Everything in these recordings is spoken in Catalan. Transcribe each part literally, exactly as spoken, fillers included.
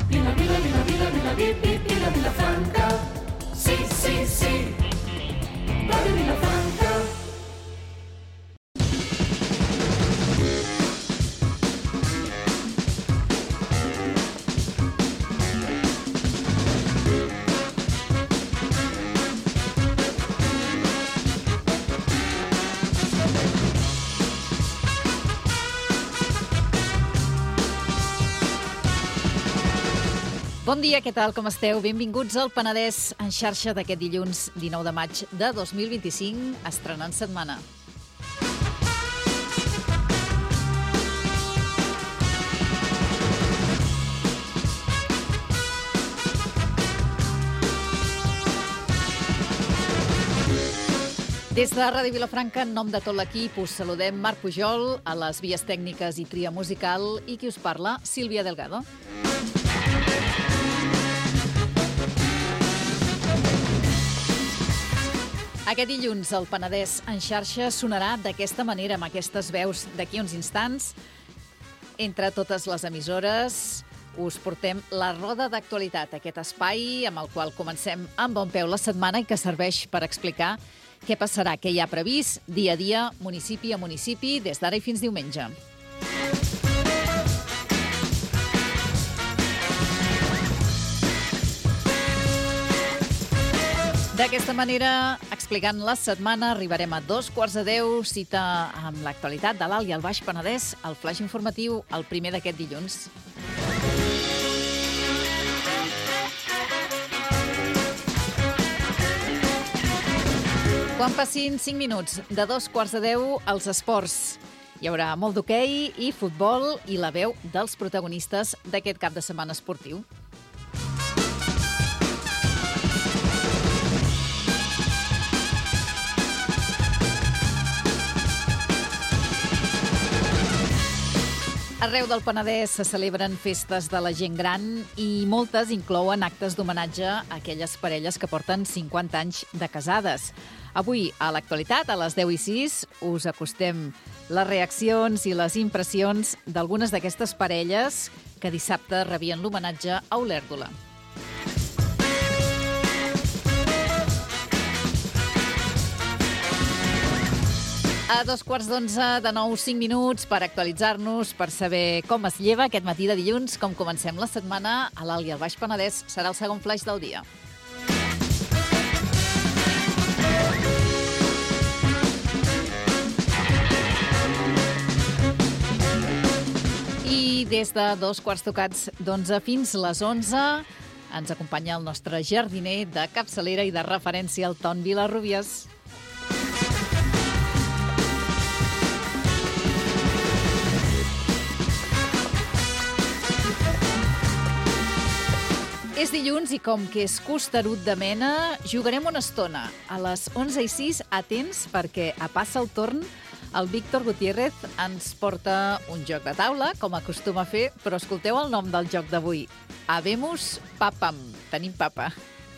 Vila, vila, vila, vila, vila, vi, vi, vila, Vilafranca. Sí, sí, sí. Ràdio Vilafranca. Bon dia, què tal, com esteu? Benvinguts al Penedès en xarxa d'aquest dilluns dinou de maig de dos mil vint-i-cinc, estrenant setmana. Des de Ràdio Vilafranca, en nom de tot l'equip, us saludem Marc Pujol, a les vies tècniques i tria musical, i qui us parla, Sílvia Delgado. Aquest dilluns el Penedès en xarxa sonarà d'aquesta manera, amb aquestes veus d'aquí uns instants. Entre totes les emissores us portem la roda d'actualitat, aquest espai amb el qual comencem amb bon peu la setmana i que serveix per explicar què passarà, què hi ha previst dia a dia, municipi a municipi, des d'ara i fins diumenge. D'aquesta manera, explicant la setmana, arribarem a dos quarts de deu, cita amb l'actualitat de l'Alt i el Baix Penedès, el flaix informatiu, el primer d'aquest dilluns. Quan passin cinc minuts de dos quarts de deu, els esports. Hi haurà molt d'hoquei i futbol i la veu dels protagonistes d'aquest cap de setmana esportiu. Arreu del Penedès se celebren festes de la gent gran i moltes inclouen actes d'homenatge a aquelles parelles que porten cinquanta anys de casades. Avui, a l'actualitat, a les deu i sis, us acostem les reaccions i les impressions d'algunes d'aquestes parelles que dissabte rebien l'homenatge a Olèrdola. A dos quarts d'onze, de nou, cinc minuts per actualitzar-nos, per saber com es lleva aquest matí de dilluns, com comencem la setmana a l'Alt i el Baix Penedès. Serà el segon flaix del dia. I des de dos quarts tocats d'onze fins les onze ens acompanya el nostre jardiner de capçalera i de referència, el Ton Vilarrubias. És dilluns i com que és costerut de mena, jugarem una estona. A les onze i sis, atents, perquè a passa el torn, el Víctor Gutiérrez ens porta un joc de taula, com acostuma a fer, però escolteu el nom del joc d'avui. Habemus papam. Tenim papa.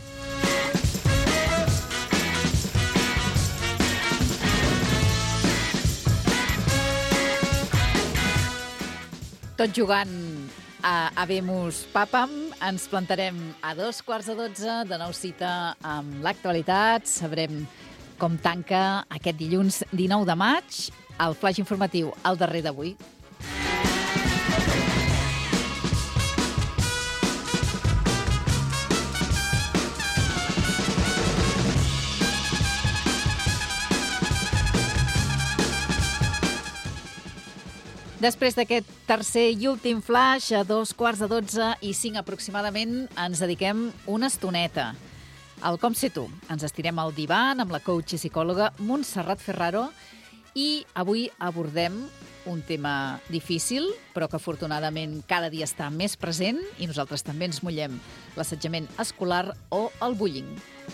Tot jugant a Habemus papam, ens plantarem a dos quarts de dotze, de nou cita amb l'actualitat. Sabrem com tanca aquest dilluns dinou de maig, el flaix informatiu, el darrer d'avui. Després d'aquest tercer i últim flash, a dos quarts de dotze i cinc aproximadament, ens dediquem una estoneta al Com sé tu. Ens estirem al divan amb la coach i psicòloga Montserrat Ferraro i avui abordem un tema difícil, però que afortunadament cada dia està més present i nosaltres també ens mullem: l'assetjament escolar o el bullying.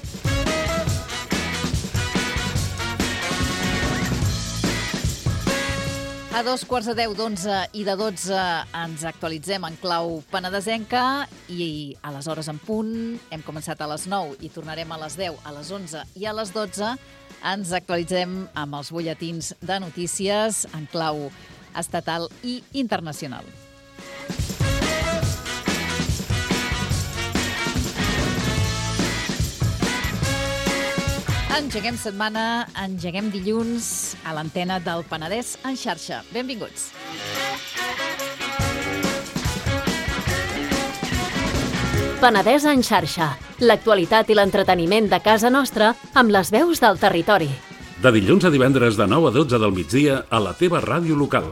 A dos quarts de deu, d'onze i de dotze ens actualitzem en clau penedesenca i a les hores en punt hem començat a les nou i tornarem a les deu, a les onze i a les dotze ens actualitzem amb els butlletins de notícies en clau estatal i internacional. Engeguem setmana, engeguem dilluns a l'antena del Penedès en xarxa. Benvinguts. Penedès en xarxa. L'actualitat i l'entreteniment de casa nostra amb les veus del territori. De dilluns a divendres de nou a dotze del migdia a la teva ràdio local.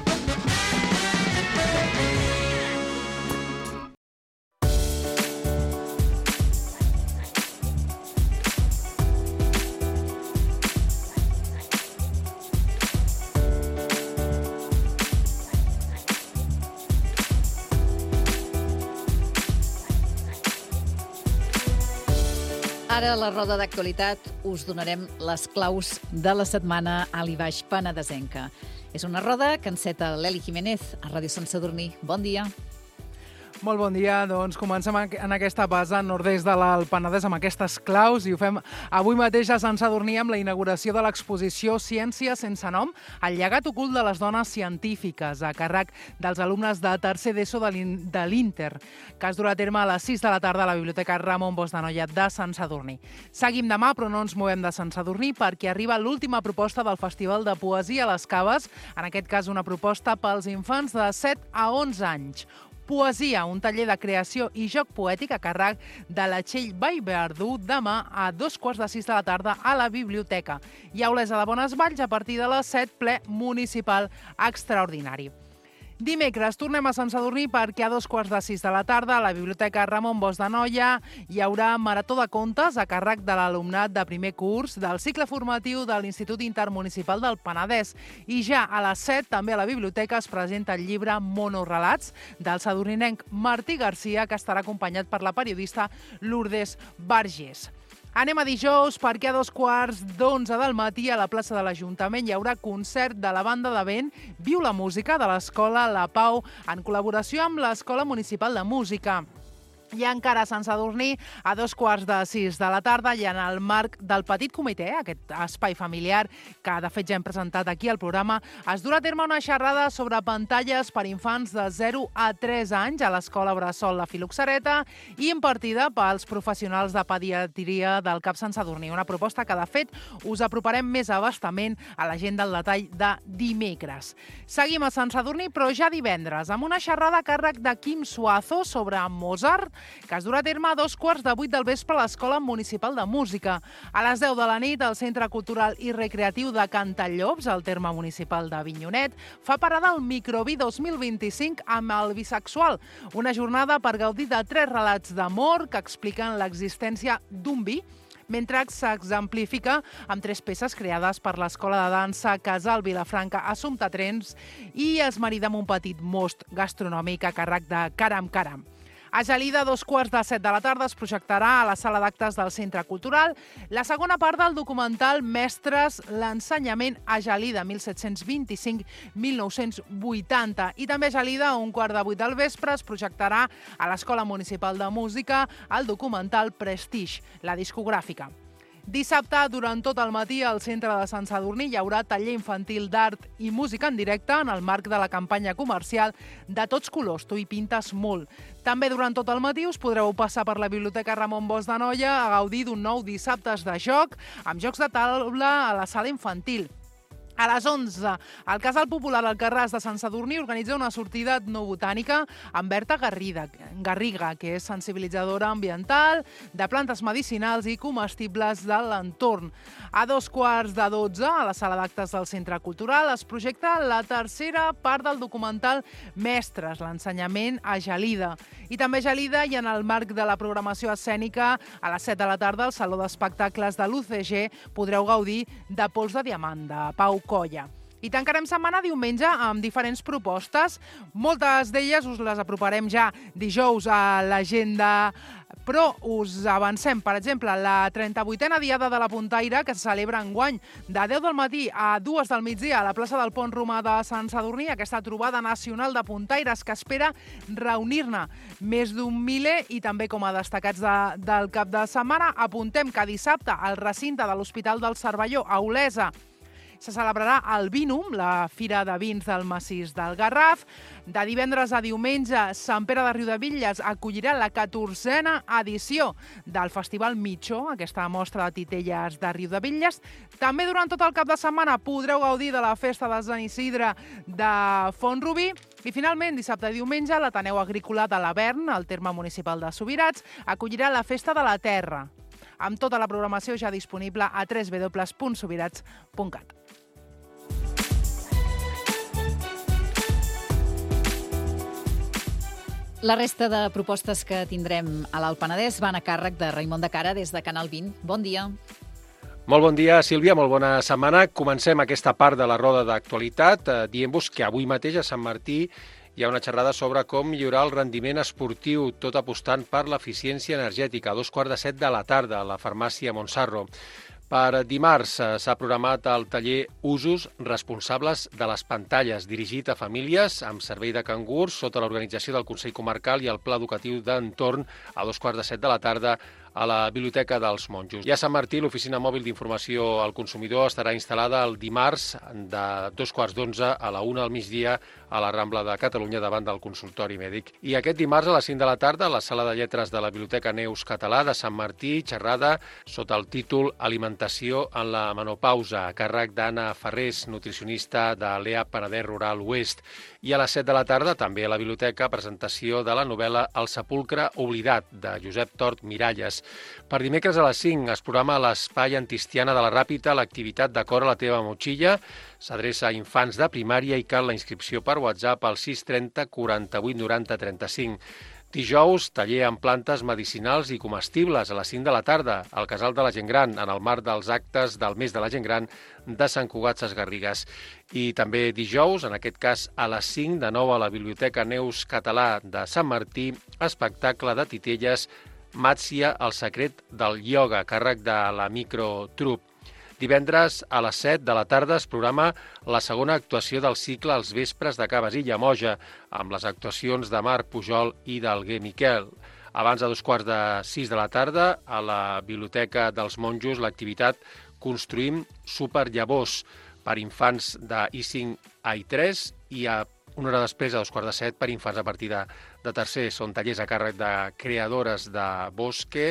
Ara, a la roda d'actualitat, us donarem les claus de la setmana a l'Ibaix Penedesenca. És una roda que enceta l'Eli Jiménez, a Ràdio Sant Sadurní. Bon dia. Molt bon dia, doncs comencem en aquesta base nord-est de l'Alt Penedès amb aquestes claus i ho fem avui mateix a Sant Sadurní amb la inauguració de l'exposició Ciència sense nom, el llegat ocult de les dones científiques, a càrrec dels alumnes de tercer d'ESO de l'Inter, que es durà a terme a les sis de la tarda a la Biblioteca Ramon Bosch de Noia de Sant Sadurní. Seguim demà, però no ens movem de Sant Sadurní perquè arriba l'última proposta del Festival de Poesia a les Caves, en aquest cas una proposta pels infants de set a onze anys. Poesia, un taller de creació i joc poètic a càrrec de la Txell Vallverdú demà a dos quarts de sis de la tarda a la biblioteca. I a Olesa de Bonesvalls a partir de les set, ple municipal extraordinari. Dimecres tornem a Sant Sadurní perquè a dos quarts de sis de la tarda a la Biblioteca Ramon Bosch de Noia hi haurà marató de contes a càrrec de l'alumnat de primer curs del cicle formatiu de l'Institut Intermunicipal del Penedès. I ja a les set també a la biblioteca es presenta el llibre Monorelats del sadurninenc Martí Garcia, que estarà acompanyat per la periodista Lourdes Vergés. Anem a dijous perquè a dos quarts d'onze del matí a la plaça de l'Ajuntament hi haurà concert de la banda de vent Viu la Música de l'Escola La Pau en col·laboració amb l'Escola Municipal de Música. I encara a Sant Sadurní, a dos quarts de sis de la tarda, i en el marc del Petit Comitè, aquest espai familiar que de fet ja hem presentat aquí al programa, es durà a terme una xerrada sobre pantalles per infants de zero a tres anys a l'Escola Bressol La Filoxereta i impartida pels professionals de pediatria del CAP Sant Sadurní. Una proposta que de fet us aproparem més abastament a l'agenda del detall de dimecres. Seguim a Sant Sadurní, però ja divendres, amb una xerrada a càrrec de Quim Suazo sobre Mozart, que es durà a terme a dos quarts de vuit del vespre a l'Escola Municipal de Música. A les deu de la nit, el Centre Cultural i Recreatiu de Cantallops, al terme municipal d'Avinyonet, fa parada al Microbi dos mil vint-i-cinc amb el bisexual, una jornada per gaudir de tres relats d'amor que expliquen l'existència d'un vi, mentre s'exemplifica amb tres peces creades per l'Escola de Dansa Casal Vilafranca Assumpta Trens i es marida amb un petit most gastronòmic a càrrec de Caram Caram. A Gelida, a dos quarts de set de la tarda, es projectarà a la sala d'actes del Centre Cultural la segona part del documental Mestres, l'ensenyament a Gelida, mil set-cents vint-i-cinc a mil nou-cents vuitanta. I també a Gelida, a un quart de vuit del vespre, es projectarà a l'Escola Municipal de Música el documental Prestige, la discogràfica. Dissabte, durant tot el matí, al centre de Sant Sadurní hi haurà taller infantil d'art i música en directe en el marc de la campanya comercial De tots colors, tu hi pintes molt. També durant tot el matí us podreu passar per la Biblioteca Ramon Bosch de Noia a gaudir d'un nou dissabtes de joc amb jocs de taula a la sala infantil. A les onze, el Casal Popular Alcarràs de Sant Sadurní organitza una sortida etnobotànica amb Berta Garriga, Garriga, que és sensibilitzadora ambiental, de plantes medicinals i comestibles de l'entorn. A dos quarts de dotze, a la sala d'actes del Centre Cultural, es projecta la tercera part del documental Mestres, l'ensenyament a Gelida. I també a Gelida, i en el marc de la programació escènica, a les set de la tarda, al Saló d'Espectacles de l'U C G, podreu gaudir de Pols de Diamant, de Pau Colla. I tancarem setmana diumenge amb diferents propostes. Moltes d'elles us les aproparem ja dijous a l'agenda, però us avancem, per exemple, la trenta-vuitena Diada de la Puntaire, que se celebra enguany de deu del matí a dues del migdia a la plaça del Pont Romà de Sant Sadurní, aquesta trobada nacional de puntaires que espera reunir-ne més d'un miler. I també, com a destacats de, del cap de setmana, apuntem que dissabte al recinte de l'Hospital del Cervelló, a Olesa, se celebrarà el Vinum, la Fira de Vins del Massís del Garraf. De divendres a diumenge, Sant Pere de Riudebitlles acollirà la catorzena edició del Festival Mitjó, aquesta mostra de titelles de Riudebitlles. També durant tot el cap de setmana podreu gaudir de la festa de Sant Isidre de Font-rubí. I finalment, dissabte i diumenge, l'Ateneu Agrícola de l'Avern, al terme municipal de Subirats, acollirà la Festa de la Terra, amb tota la programació ja disponible a w w w punt subirats punt cat. La resta de propostes que tindrem a l'Alt Penedès van a càrrec de Raimon de Cara des de Canal vint. Bon dia. Molt bon dia, Sílvia, molt bona setmana. Comencem aquesta part de la roda d'actualitat eh, dient-vos que avui mateix a Sant Martí hi ha una xerrada sobre com millorar el rendiment esportiu, tot apostant per l'eficiència energètica, a dos quarts de set de la tarda a la farmàcia Montsarro. Per dimarts s'ha programat el taller Usos responsables de les pantalles, dirigit a famílies amb servei de cangurs sota l'organització del Consell Comarcal i el Pla Educatiu d'Entorn a dos quarts de set de la tarda a la Biblioteca dels Monjos. I a Sant Martí, l'Oficina Mòbil d'Informació al Consumidor estarà instal·lada el dimarts de dos quarts d'onze a la una al migdia a la Rambla de Catalunya davant del consultori mèdic. I aquest dimarts a les cinc de la tarda a la Sala de Lletres de la Biblioteca Neus Català de Sant Martí, xerrada sota el títol Alimentació en la menopausa, a càrrec d'Anna Ferrés, nutricionista de l'E A Penedès Rural Oest. I a les set de la tarda, també a la biblioteca, presentació de la novel·la El sepulcre oblidat, de Josep Tort Miralles. Per dimecres a les cinc es programa a l'Espai Antistiana de la Ràpita l'activitat d'acord a la teva motxilla. S'adreça a infants de primària i cal la inscripció per WhatsApp al sis trenta quaranta-vuit noranta trenta-cinc. Dijous, taller amb plantes medicinals i comestibles a les cinc de la tarda al Casal de la Gent Gran, en el marc dels actes del mes de la Gent Gran de Sant Cugat Sesgarrigues. I també dijous, en aquest cas a les cinc, de nou a la Biblioteca Neus Català de Sant Martí, espectacle de titelles Màtsia, el secret del ioga, a càrrec de la Microtrup. Divendres a les set de la tarda es programa la segona actuació del cicle Els vespres de Cabas i Llamoja, amb les actuacions de Marc Pujol i d'Alguer Miquel. Abans de dos quarts de sis de la tarda, a la Biblioteca dels Monjos, l'activitat Construïm Superllavors per infants de I cinc a I tres i a una hora després, a dos quarts de set, per infants a partir de, de tercer. Són tallers a càrrec de creadores de Bosque.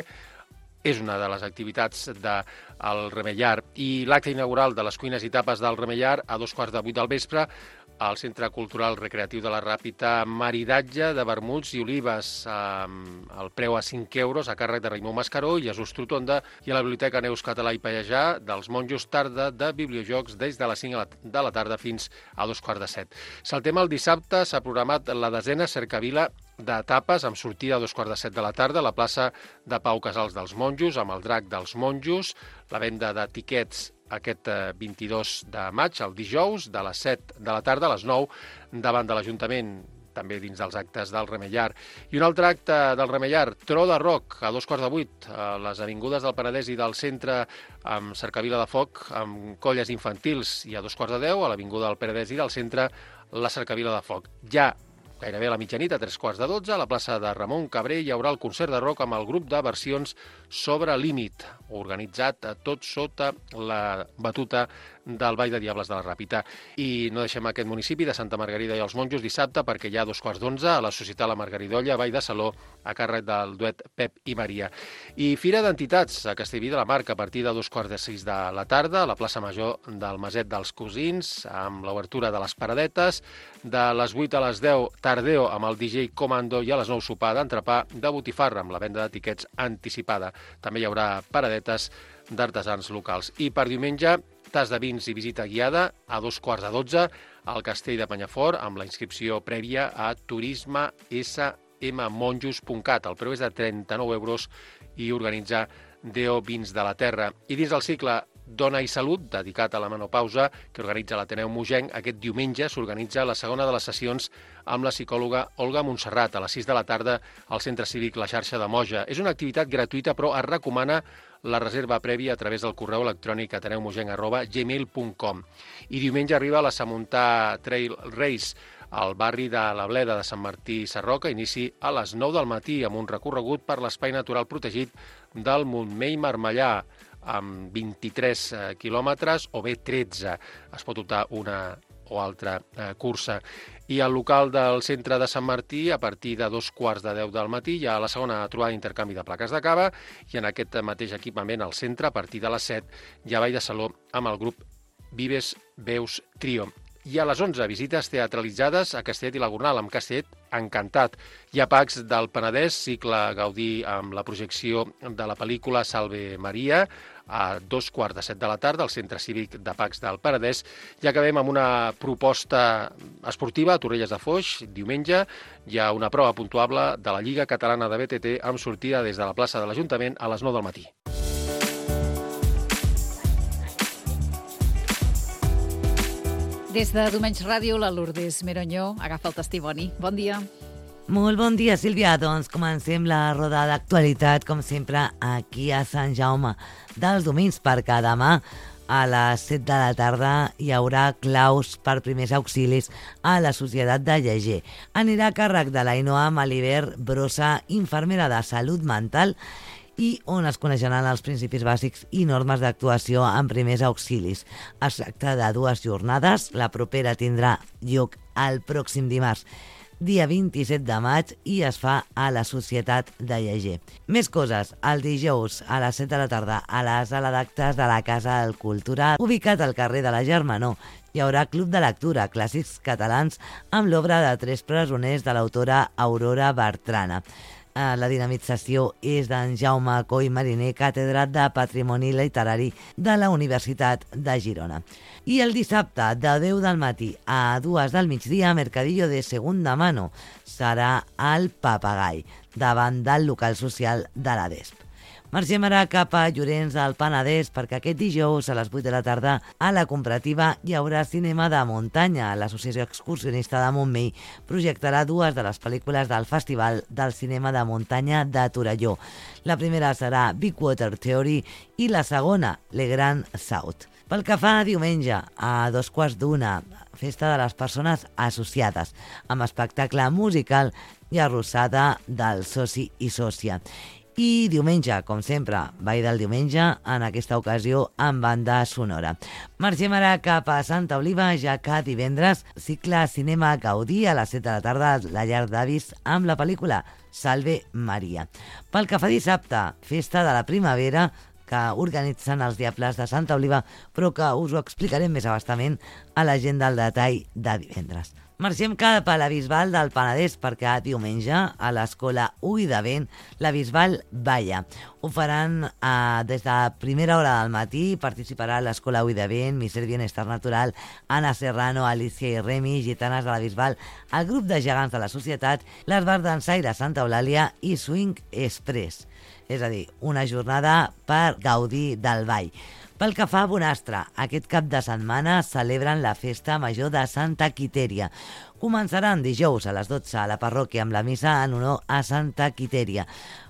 És una de les activitats del Remellar. I l'acte inaugural de les cuines i tapes del Remellar a dos quarts de vuit del vespre al Centre Cultural Recreatiu de la Ràpita, maridatge de vermuts i olives, amb el preu a cinc euros a càrrec de Raimon Mascaró i Jesús Trotonda, i a la Biblioteca Neus Català i Pallejà dels Monjos, tarda de bibliojocs des de les cinc de la tarda fins a dos quarts de set. Saltem el dissabte, s'ha programat la desena cercavila de tapes amb sortida a dos quarts de set de la tarda a la plaça de Pau Casals dels Monjos, amb el drac dels monjos, la venda de tiquets aquest vint-i-dos de maig, el dijous, de les set de la tarda a les nou, davant de l'Ajuntament, també dins dels actes del Remellar. I un altre acte del Remellar, Tro de Roc, a dos quarts de vuit, a les avingudes del Penedès i del centre, amb cercavila de foc, amb colles infantils, i a dos quarts de deu, a l'avinguda del Penedès i del centre, la cercavila de foc. Ja gairebé a la mitjanit, a tres quarts de dotze, a la plaça de Ramon Cabré hi haurà el concert de rock amb el grup de versions Sobre Límit, organitzat tot sota la batuta del Ball de Diables de la Ràpita. I no deixem aquest municipi de Santa Margarida i els Monjos dissabte, perquè hi ha dos quarts d'onze a la Societat La Margaridolla, Vall de Saló, a càrrec del duet Pep i Maria. I Fira d'Entitats a Castellví de la Marca a partir de dos quarts de sis de la tarda a la plaça Major del Maset dels Cosins, amb l'obertura de les paradetes, de les vuit a les deu Tardeo amb el D J Comando i a les nou sopar d'entrepà de botifarra amb la venda de tiquets anticipada. També hi haurà paradetes d'artesans locals. I per diumenge, tas de vins i visita guiada a dos quarts de dotze al Castell de Penyafort amb la inscripció prèvia a turisme s m monjos punt cat. El preu és de trenta-nou euros i organitza Deo Vins de la Terra. I dins del cicle Dona i Salut, dedicat a la menopausa, que organitza l'Ateneu Mogenc, aquest diumenge s'organitza la segona de les sessions amb la psicòloga Olga Montserrat a les sis de la tarda al Centre Cívic La Xarxa de Moja. És una activitat gratuïta, però es recomana la reserva prèvia a través del correu electrònic ateneumogenc arroba gmail punt com. I diumenge arriba la Samuntà Trail Race al barri de la Bleda de Sant Martí Sarroca, inici a les nou del matí amb un recorregut per l'espai natural protegit del Montmell Marmellà. amb vint-i-tres quilòmetres o bé tretze. Es pot optar una o altra eh, cursa. I al local del centre de Sant Martí, a partir de dos quarts de deu del matí, hi ha la segona trobada d'intercanvi de plaques de cava, i en aquest mateix equipament, al centre, a partir de les set, hi ha ball de saló amb el grup Vives Veus Trio. I a les onze, visites teatralitzades a Castellet i la Gornal, amb Castellet encantat. Hi ha Pacs del Penedès, cicle Gaudí amb la projecció de la pel·lícula Salve Maria, a dos quarts de set de la tarda al Centre Cívic de Pacs del Penedès. I acabem amb una proposta esportiva a Torrelles de Foix. Diumenge hi ha una prova puntuable de la Lliga Catalana de B T T amb sortida des de la plaça de l'Ajuntament a les nou del matí. Des de Diumenge Ràdio, la Lourdes Meroñó agafa el testimoni. Bon dia. Molt bon dia, Sílvia. Doncs comencem la roda d'actualitat, com sempre, aquí a Sant Jaume dels Domenys, perquè demà a les set de la tarda hi haurà claus per primers auxilis a la Societat de Lleger. Anirà a càrrec de l'Ainoa Malibert Brossa, infermera de salut mental, i on es coneixeran els principis bàsics i normes d'actuació en primers auxilis. Es tracta de dues jornades. La propera tindrà lloc el pròxim dimarts, dia vint-i-set de maig, i es fa a la Societat de Lleger. Més coses. El dijous a les set de la tarda a la sala d'actes de la Casa del Cultura, ubicat al carrer de la Germanor, hi haurà Club de Lectura, clàssics catalans, amb l'obra de Tres presoners de l'autora Aurora Bertrana. La dinamització és d'en Jaume Coll Mariner, catedrat de Patrimoni Literari de la Universitat de Girona. I el dissabte, de deu del matí a dues del migdia, Mercadillo de Segunda Mano serà al Papagai, davant del local social de la D E S P. Marxem ara cap a Llorenç del Penedès, perquè aquest dijous a les vuit de la tarda a la Comparativa hi haurà cinema de muntanya. L'Associació Excursionista de Montmell projectarà dues de les pel·lícules del Festival del Cinema de Muntanya de Torelló. La primera serà Big Water Theory i la segona, Le Grand South. Pel que fa a diumenge, a dos quarts d'una, festa de les persones associades, amb espectacle musical i arrossada del soci i sòcia. I diumenge, com sempre, ball del diumenge, en aquesta ocasió amb banda sonora. Marxem ara cap a Santa Oliva, ja que divendres cicle Cinema Gaudí a les set de la tarda a la llar d'avis amb la pel·lícula Salve Maria. Pel que fa dissabte, festa de la primavera que organitzen els Diables de Santa Oliva, però que us ho explicarem més abastament a l'agenda al detall de divendres. Marxem cap a la Bisbal del Penedès, perquè diumenge a l'Escola Ull de Vent la Bisbal balla. Ho faran eh, des de primera hora del matí. Participarà l'Escola Ull de Vent, Miser Bienestar Natural, Anna Serrano, Alicia i Remi, Gitanes de la Bisbal, el grup de gegants de la societat, l'Esbar d'Ensaire Santa Eulàlia i Swing Express. És a dir, una jornada per gaudir del ball. Pel que fa a Bonastre, aquest cap de setmana celebren la Festa Major de Santa Quitèria. Començaran dijous a les dotze a la parròquia amb la missa en honor a Santa Quitèria.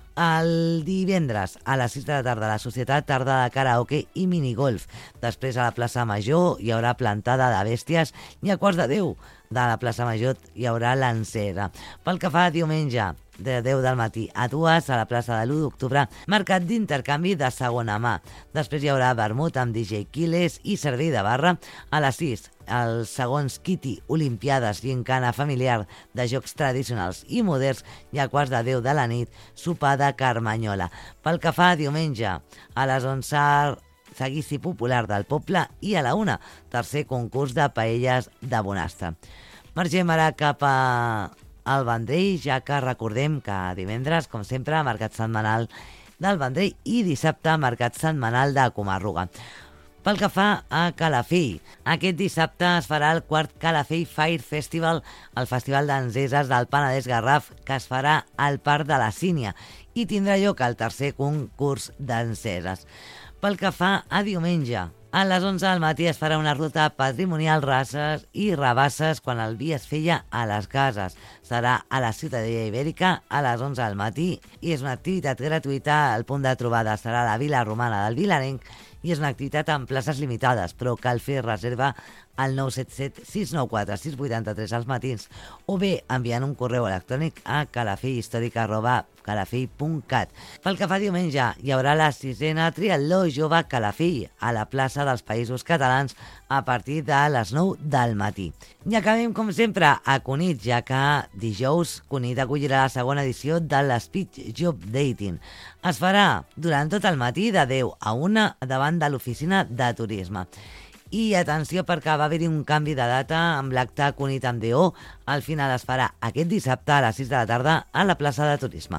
El divendres a les sis de la tarda a la Societat, tarda de karaoke i minigolf. Després a la plaça Major hi haurà plantada de bèsties i a quarts de deu de la plaça Major hi haurà l'encesa. Pel que fa a diumenge, de deu del matí a dues a la plaça de l'u d'octubre, mercat d'intercanvi de segona mà. Després hi haurà vermut amb D J Quiles i servei de barra. A les sis, els segons Kitty, Olimpiades i encana familiar de jocs tradicionals i moderns, i a quarts de deu de la nit, sopar de Carmanyola. Pel que fa a diumenge, a les onze, seguici popular del poble, i a la una, tercer concurs de paelles de Bonastre. Marxem ara cap a al Vendrell, ja que recordem que divendres, com sempre, mercat setmanal del Vendrell i dissabte mercat setmanal de Comarruga. Pel que fa a Calafell, aquest dissabte es farà el quart Calafell Fire Festival, el festival d'enceses del Penedès Garraf, que es farà al Parc de la Sínia, i tindrà lloc el tercer concurs d'enceses. Pel que fa a diumenge, a les onze del matí es farà una ruta patrimonial races i rabasses quan el vi es feia a les cases. serà a la Ciutadella Ibèrica a les onze del matí i és una activitat gratuïta. El punt de trobada serà a la Vila Romana del Vilarenc i és una activitat amb places limitades, però cal fer reserva al nou set set sis nou quatre sis vuit tres als matins o bé enviant un correu electrònic a calafellhistòrica arroba calafell punt cat. Pel que fa diumenge, hi haurà la sisena Triatló Jove Calafell a la plaça dels Països Catalans a partir de les nou del matí. I acabem, com sempre, a Cunit, ja que dijous Cunit acollirà la segona edició de l'Speed Job Dating. Es farà durant tot el matí de deu a una davant de l'oficina de turisme. I atenció, perquè va haver-hi un canvi de data amb l'acte Cunit amb D O. Al final es farà aquest dissabte a les sis de la tarda a la plaça de turisme.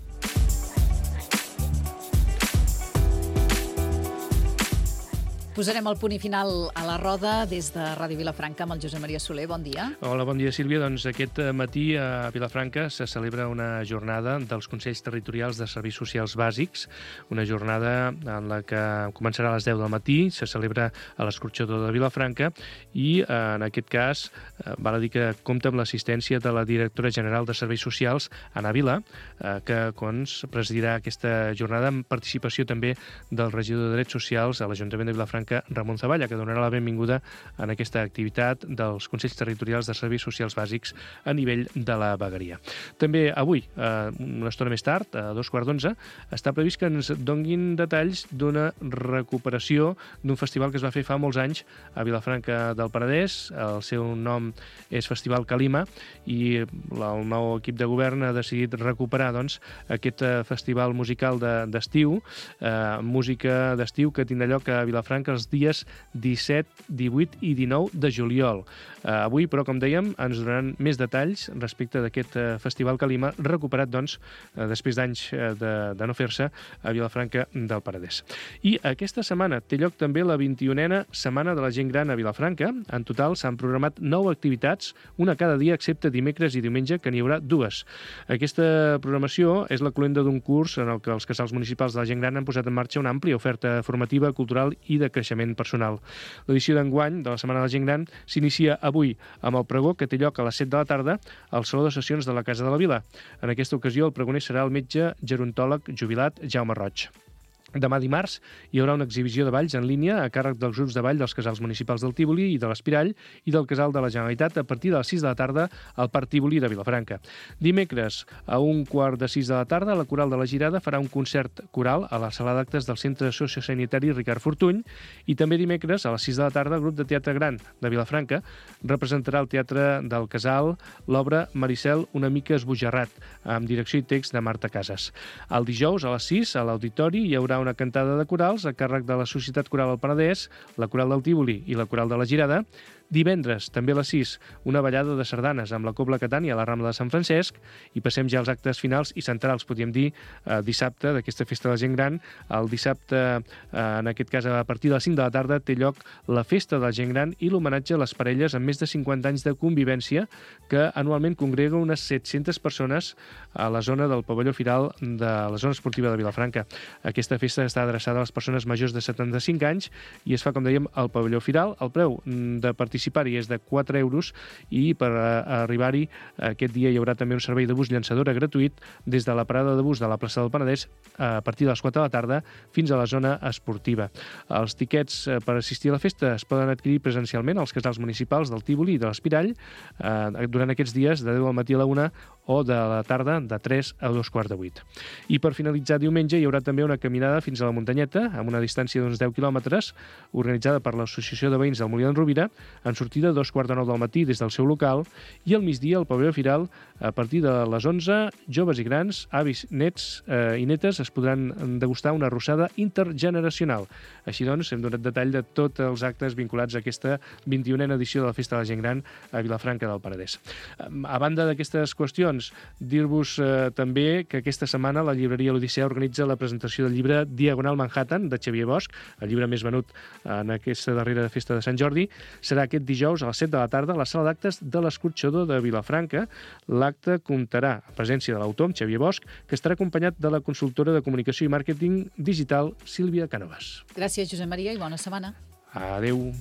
Posarem el punt i final a la roda des de Ràdio Vilafranca amb el Josep Maria Soler. Bon dia. Hola, bon dia, Sílvia. Doncs aquest matí a Vilafranca se celebra una jornada dels Consells Territorials de Serveis Socials Bàsics, una jornada en la que començarà a les deu del matí, se celebra a l'Escorxador de Vilafranca i en aquest cas val a dir que compta amb l'assistència de la directora general de Serveis Socials, Anna Vila, que doncs, presidirà aquesta jornada amb participació també del regidor de Drets Socials a l'Ajuntament de Vilafranca, Ramon Zavalla, que donarà la benvinguda en aquesta activitat dels Consells Territorials de Serveis Socials Bàsics a nivell de la vegueria. També avui, una estona més tard, a dos quarts d'onze, està previst que ens donguin detalls d'una recuperació d'un festival que es va fer fa molts anys a Vilafranca del Penedès. El seu nom és Festival Calima i el nou equip de govern ha decidit recuperar doncs, aquest festival musical d'estiu, eh, música d'estiu que tindrà lloc a Vilafranca els dies disset, divuit i dinou de juliol. Uh, avui, però, com dèiem, ens donaran més detalls respecte d'aquest uh, Festival Calima, recuperat, doncs, uh, després d'anys uh, de, de no fer-se a Vilafranca del Penedès. I aquesta setmana té lloc també la vint-i-unena Setmana de la Gent Gran a Vilafranca. En total s'han programat nou activitats, una cada dia, excepte dimecres i diumenge, que n'hi haurà dues. Aquesta programació és la cloenda d'un curs en el que els casals municipals de la gent gran han posat en marxa una àmplia oferta formativa, cultural i de creixement personal. L'edició d'enguany de la Setmana de la Gent Gran s'inicia avui amb el pregó que té lloc a les set de la tarda al Saló de Sessions de la Casa de la Vila. En aquesta ocasió el pregoner serà el metge gerontòleg jubilat Jaume Roig. Demà dimarts hi haurà una exhibició de balls en línia a càrrec dels grups de ball dels casals municipals del Tívoli i de l'Espirall i del casal de la Generalitat a partir de les sis de la tarda al Parc Tívoli de Vilafranca. Dimecres, a un quart de sis de la tarda, la Coral de la Girada farà un concert coral a la sala d'actes del Centre Sociosanitari Ricard Fortuny i també dimecres, a les sis de la tarda, el grup de teatre gran de Vilafranca representarà al Teatre del Casal l'obra Maricel una mica esbojarrat, amb direcció i text de Marta Casas. El dijous, a les sis, a l'Auditori, hi haurà una cantada de corals a càrrec de la Societat Coral del Penedès, la Coral del Tívoli i la Coral de la Girada. Divendres, també a les sis, una ballada de sardanes amb la Cobla Catània a la Rambla de Sant Francesc i passem ja als actes finals i centrals, podríem dir, eh, dissabte d'aquesta festa de la gent gran. El dissabte, eh, en aquest cas a partir de les cinc de la tarda, té lloc la festa de la gent gran i l'homenatge a les parelles amb més de cinquanta anys de convivència que anualment congrega unes set-centes persones a la zona del pavelló firal de la zona esportiva de Vilafranca. Aquesta festa està adreçada a les persones majors de setanta-cinc anys i es fa, com dèiem, al pavelló firal. El preu de participar participar-hi és de quatre euros i per arribar-hi aquest dia hi haurà també un servei de bus llançadora gratuït des de la parada de bus de la plaça del Penedès a partir de les quatre de la tarda fins a la zona esportiva. Els tiquets per assistir a la festa es poden adquirir presencialment als casals municipals del Tívoli i de l'Espirall eh, durant aquests dies de deu del matí a la una o de la tarda de tres a dos quarts de vuit. I per finalitzar diumenge hi haurà també una caminada fins a la Muntanyeta amb una distància d'uns deu quilòmetres organitzada per l'Associació de Veïns del Molí d'en Rovira en sortida a dos quarts de nou del matí des del seu local i al migdia al pavelló firal a partir de les onze, joves i grans, avis, nets eh, i netes es podran degustar una arrossada intergeneracional. Així doncs, hem donat detall de tots els actes vinculats a aquesta vint-i-unena edició de la Festa de la Gent Gran a Vilafranca del Penedès. A banda d'aquestes qüestions, dir-vos eh, també que aquesta setmana la llibreria L'Odissea organitza la presentació del llibre Diagonal Manhattan, de Xavier Bosch, el llibre més venut en aquesta darrera festa de Sant Jordi. Serà aquest dijous a les set de la tarda a la sala d'actes de l'Escorxador de Vilafranca. L'acte comptarà a presència de l'autor, Xavier Bosch, que estarà acompanyat de la consultora de comunicació i màrqueting digital Sílvia Cánovas. Gràcies, Josep Maria, i bona setmana. Adéu.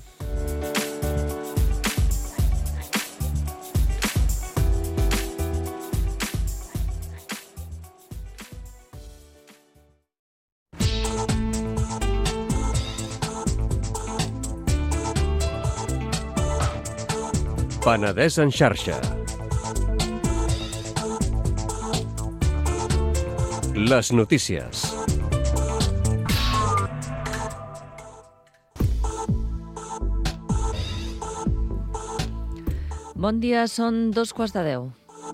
Penedès en xarxa. Les notícies. Bon dia, són dos quarts de deu.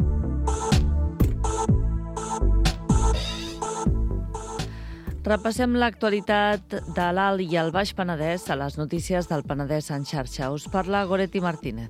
Repassem l'actualitat de l'Alt i el Baix Penedès a les notícies del Penedès en xarxa. Us parla Goretti Martínez.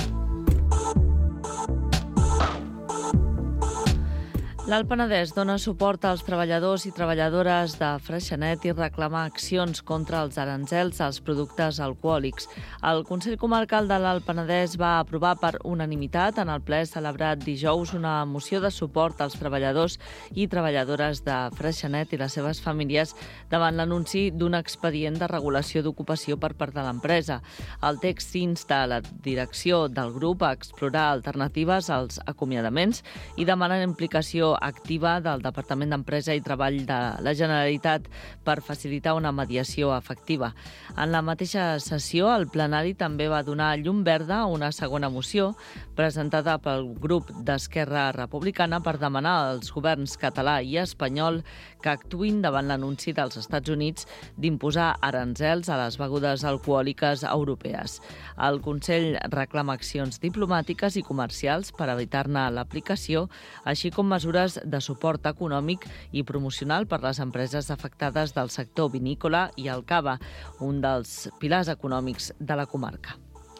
L'Alt Penedès dona suport als treballadors i treballadores de Freixenet i reclama accions contra els aranzels als productes alcohòlics. El Consell Comarcal de l'Alt Penedès va aprovar per unanimitat en el ple celebrat dijous una moció de suport als treballadors i treballadores de Freixenet i les seves famílies davant l'anunci d'un expedient de regulació d'ocupació per part de l'empresa. El text insta a la direcció del grup a explorar alternatives als acomiadaments i demana implicació activa del Departament d'Empresa i Treball de la Generalitat per facilitar una mediació efectiva. En la mateixa sessió, el plenari també va donar llum verda a una segona moció presentada pel grup d'Esquerra Republicana per demanar als governs català i espanyol que actuïn davant l'anunci dels Estats Units d'imposar aranzels a les begudes alcohòliques europees. El Consell reclama accions diplomàtiques i comercials per evitar-ne l'aplicació, així com mesures de suport econòmic i promocional per les empreses afectades del sector vinícola i el cava, un dels pilars econòmics de la comarca.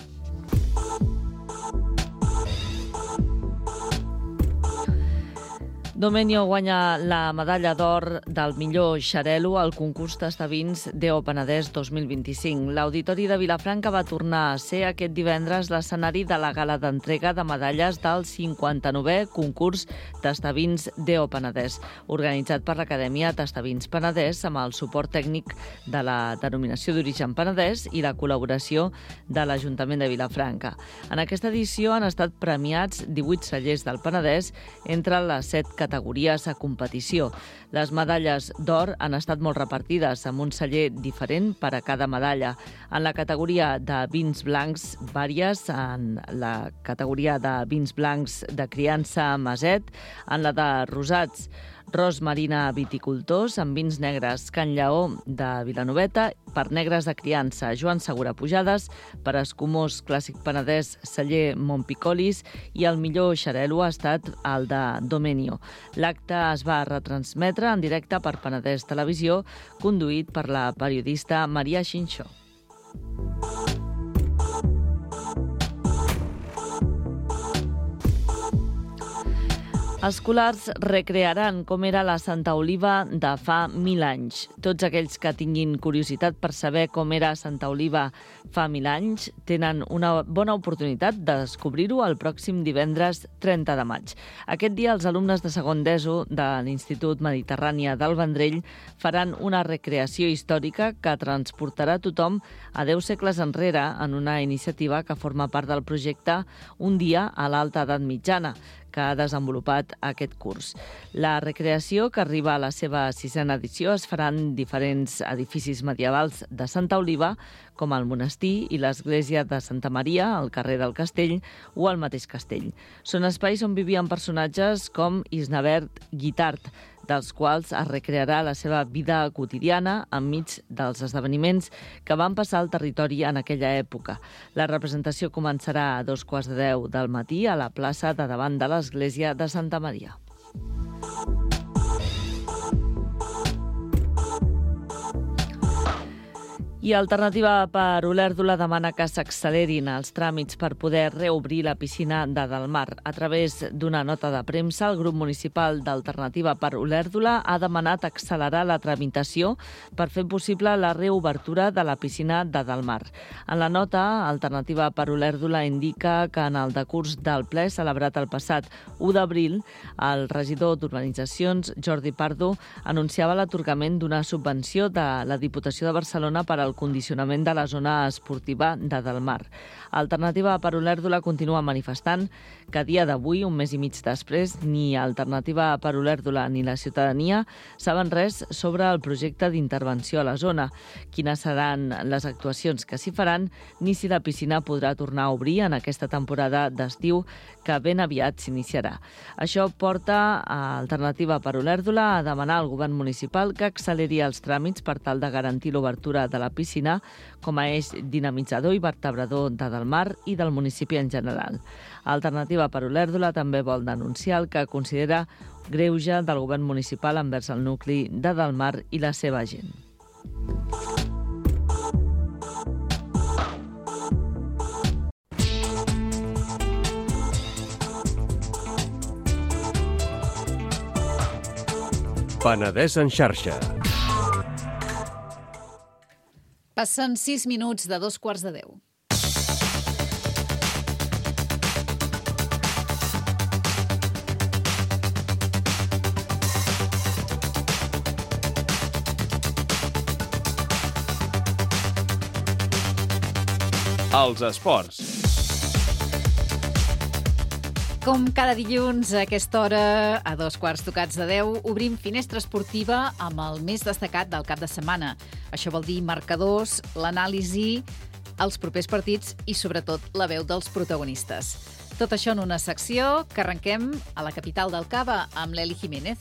Domenio guanya la medalla d'or del millor xarel·lo al concurs Tastavins Deo Penedès dos mil vint-i-cinc. L'Auditori de Vilafranca va tornar a ser aquest divendres l'escenari de la gala d'entrega de medalles del cinquanta-novè concurs Tastavins Deo Penedès, organitzat per l'Acadèmia Tastavins Penedès amb el suport tècnic de la Denominació d'Origen Penedès i la col·laboració de l'Ajuntament de Vilafranca. En aquesta edició han estat premiats divuit cellers del Penedès entre les set categories categories a competició. Les medalles d'or han estat molt repartides, amb un celler diferent per a cada medalla. En la categoria de vins blancs vàries, en la categoria de vins blancs de criança Maset, en la de rosats Ros Marina Viticultors, amb vins negres Can Lleó de Vilanoveta, per negres de criança Joan Segura Pujades, per escumós Clàssic Penedès celler Montpicolis i el millor xarel·lo ha estat el de Domenio. L'acte es va retransmetre en directe per Penedès Televisió, conduït per la periodista Maria Xinxó. Escolars recrearan com era la Santa Oliva de fa mil anys. Tots aquells que tinguin curiositat per saber com era Santa Oliva fa mil anys tenen una bona oportunitat de descobrir-ho el pròxim divendres trenta de maig. Aquest dia els alumnes de segon d'ESO de l'Institut Mediterrània del Vendrell faran una recreació històrica que transportarà tothom a deu segles enrere en una iniciativa que forma part del projecte Un dia a l'Alta Edat Mitjana, que ha desenvolupat aquest curs. La recreació, que arriba a la seva sisena edició, es farà en diferents edificis medievals de Santa Oliva, com el monestir i l'església de Santa Maria, al carrer del Castell, o al mateix castell. Són espais on vivien personatges com Isnabert Guitart, dels quals es recrearà la seva vida quotidiana enmig dels esdeveniments que van passar al territori en aquella època. La representació començarà a dos quarts de deu del matí a la plaça de davant de l'església de Santa Maria. I Alternativa per Olèrdola demana que s'accelerin els tràmits per poder reobrir la piscina de Delmar. A través d'una nota de premsa, el grup municipal d'Alternativa per Olèrdola ha demanat accelerar la tramitació per fer possible la reobertura de la piscina de Delmar. En la nota, Alternativa per Olèrdola indica que en el decurs del ple celebrat el passat u d'abril, el regidor d'Urbanitzacions, Jordi Pardo, anunciava l'atorgament d'una subvenció de la Diputació de Barcelona per al el condicionament de la zona esportiva de Delmar. Alternativa per Olèrdola continua manifestant que a dia d'avui, un mes i mig després, ni Alternativa per Olèrdola ni la ciutadania saben res sobre el projecte d'intervenció a la zona, quines seran les actuacions que s'hi faran, ni si la piscina podrà tornar a obrir en aquesta temporada d'estiu que ben aviat s'iniciarà. Això porta a Alternativa per Olèrdola a demanar al govern municipal que acceleri els tràmits per tal de garantir l'obertura de la piscina com a eix dinamitzador i vertebrador de Delmar i del municipi en general. Alternativa per Olèrdola també vol denunciar el que considera greuge del govern municipal envers el nucli de Delmar i la seva gent. Penedès en xarxa. Passen sis minuts de dos quarts de deu. Els esports. Com cada dilluns, a aquesta hora, a dos quarts tocats de deu, obrim finestra esportiva amb el més destacat del cap de setmana. Això vol dir marcadors, l'anàlisi, els propers partits i, sobretot, la veu dels protagonistes. Tot això en una secció que arrenquem a la capital del Cava amb l'Eli Jiménez.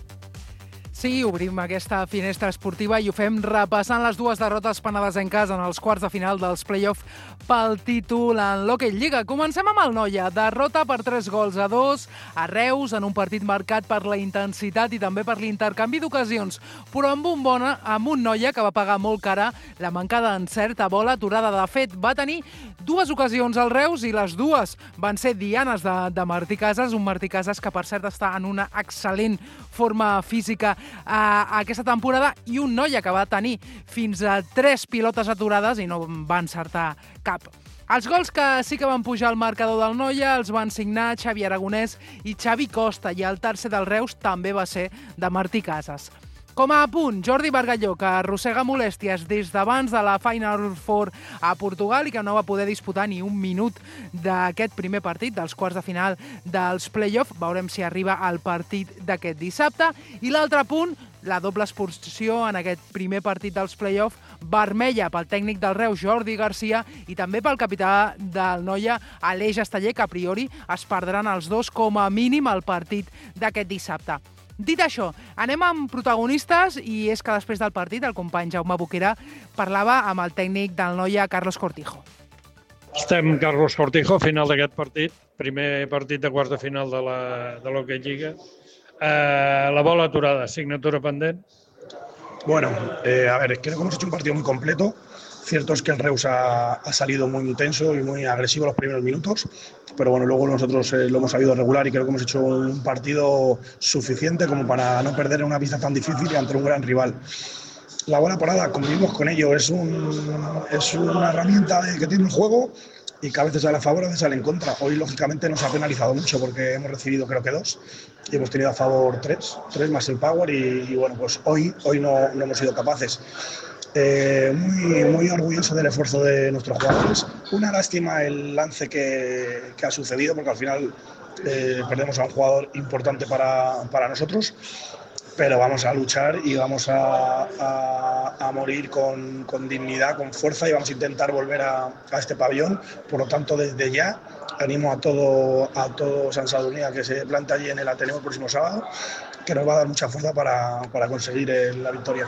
Sí, obrim aquesta finestra esportiva i ho fem repassant les dues derrotes penedesenques en els quarts de final dels play-off pel títol en l'Hockey Lliga. Comencem amb el Noia. Derrota per tres gols a dos a Reus en un partit marcat per la intensitat i també per l'intercanvi d'ocasions, però amb un, bona, amb un Noia que va pagar molt cara la mancada d'encert a bola aturada. De fet, va tenir dues ocasions al Reus i les dues van ser dianes de, de Martí Casas, un Martí Casas que per cert està en una excel·lent forma física a aquesta temporada, i un Noia que va tenir fins a tres pilotes aturades i no va encertar cap. Els gols que sí que van pujar al marcador del Noia els van signar Xavi Aragonès i Xavi Costa, i el tercer del Reus també va ser de Martí Casas. Com a apunt, Jordi Bargalló, que arrossega molèsties des d'abans de la Final Four a Portugal i que no va poder disputar ni un minut d'aquest primer partit, dels quarts de final dels play-off. Veurem si arriba al partit d'aquest dissabte. I l'altre punt, la doble expulsió en aquest primer partit dels play-off, vermella pel tècnic del Reus, Jordi Garcia, i també pel capità del Noia, Aleix Esteller, que a priori es perdran els dos com a mínim al partit d'aquest dissabte. Dit això, anem amb protagonistes, i és que després del partit el company Jaume Boquera parlava amb el tècnic del Noia, Carlos Cortijo. Estem Carlos Cortijo, final d'aquest partit, primer partit de quarts de final de la, de l'Hockey Lliga. Eh, la bola aturada, asignatura pendent. Bueno, eh, a ver, creo que hemos hecho un partido muy completo. Cierto es que el Reus ha, ha salido muy intenso y muy agresivo los primeros minutos, pero bueno, luego nosotros eh, lo hemos sabido regular y creo que hemos hecho un partido suficiente como para no perder en una pista tan difícil y ante un gran rival. La bola parada, convivimos con ello, es, un, es una herramienta que tiene el juego y que a veces sale a favor, a veces sale en contra. Hoy, lógicamente, nos ha penalizado mucho porque hemos recibido creo que dos y hemos tenido a favor tres, tres más el power y, y bueno, pues hoy, hoy no, no hemos sido capaces. Eh, muy, muy orgulloso del esfuerzo de nuestros jugadores. Una lástima el lance que, que ha sucedido, porque al final eh, perdemos a un jugador importante para, para nosotros, pero vamos a luchar y vamos a, a, a morir con, con dignidad, con fuerza, y vamos a intentar volver a, a este pabellón. Por lo tanto, desde ya animo a todo, a todo San Sadurní que se plante allí en el Ateneo el próximo sábado, que nos va a dar mucha fuerza para, para conseguir el, la victoria.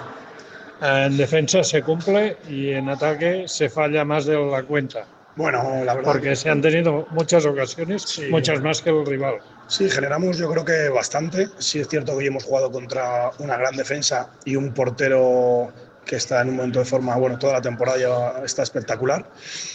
En defensa se cumple y en ataque se falla más de la cuenta. Bueno, la verdad. Porque se han tenido muchas ocasiones, sí, muchas más que el rival. Sí, generamos yo creo que bastante. Sí es cierto que hoy hemos jugado contra una gran defensa y un portero que está en un momento de forma, bueno, toda la temporada ya está espectacular.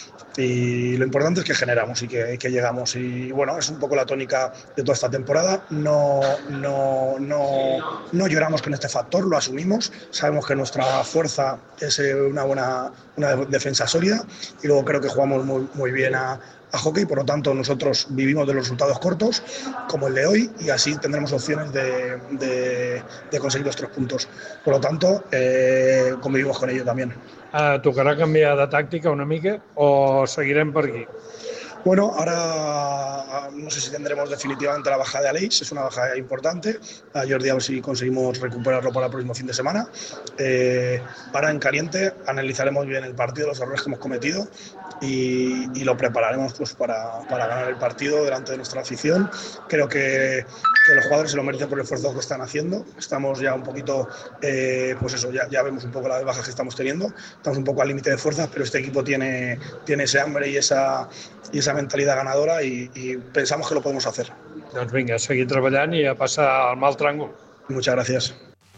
Y lo importante es que generamos y que, que llegamos. Y bueno, es un poco la tónica de toda esta temporada. No, no, no, no lloramos con este factor, lo asumimos. Sabemos que nuestra fuerza es una buena una defensa sólida. Y luego creo que jugamos muy, muy bien a, a hockey, por lo tanto nosotros vivimos de los resultados cortos, como el de hoy, y así tendremos opciones de, de, de conseguir los tres puntos. Por lo tanto, eh, convivimos con ello también. Uh, tocarà canviar de tàctica una mica o seguirem per aquí? Bueno, ahora no sé si tendremos definitivamente la baja de Aleix, es una baja importante. A Jordi a ver si conseguimos recuperarlo para el próximo fin de semana. Eh, ahora en caliente analizaremos bien el partido, los errores que hemos cometido y, y lo prepararemos pues, para, para ganar el partido delante de nuestra afición. Creo que, que los jugadores se lo merecen por el esfuerzo que están haciendo. Estamos ya un poquito, eh, pues eso, ya, ya vemos un poco las bajas que estamos teniendo. Estamos un poco al límite de fuerzas, pero este equipo tiene, tiene ese hambre y esa, y esa mentalidad ganadora y, y pensamos que lo podemos hacer. Doncs vinga, seguir treballant i a passar al mal tràngol. Muchas gracias.